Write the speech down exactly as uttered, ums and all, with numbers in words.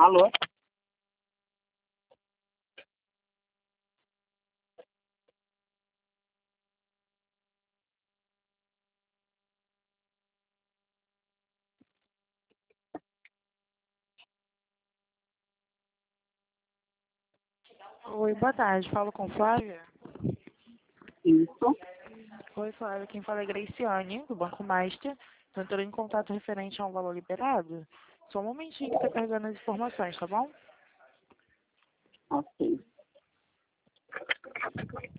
Alô? Oi, boa tarde. Falo com Flávia. Isso. Oi, Flávia. Quem fala é Graciane, do Banco Master. Estou entrando em contato referente a um valor liberado. Só um momentinho que está carregando as informações, tá bom? Ok.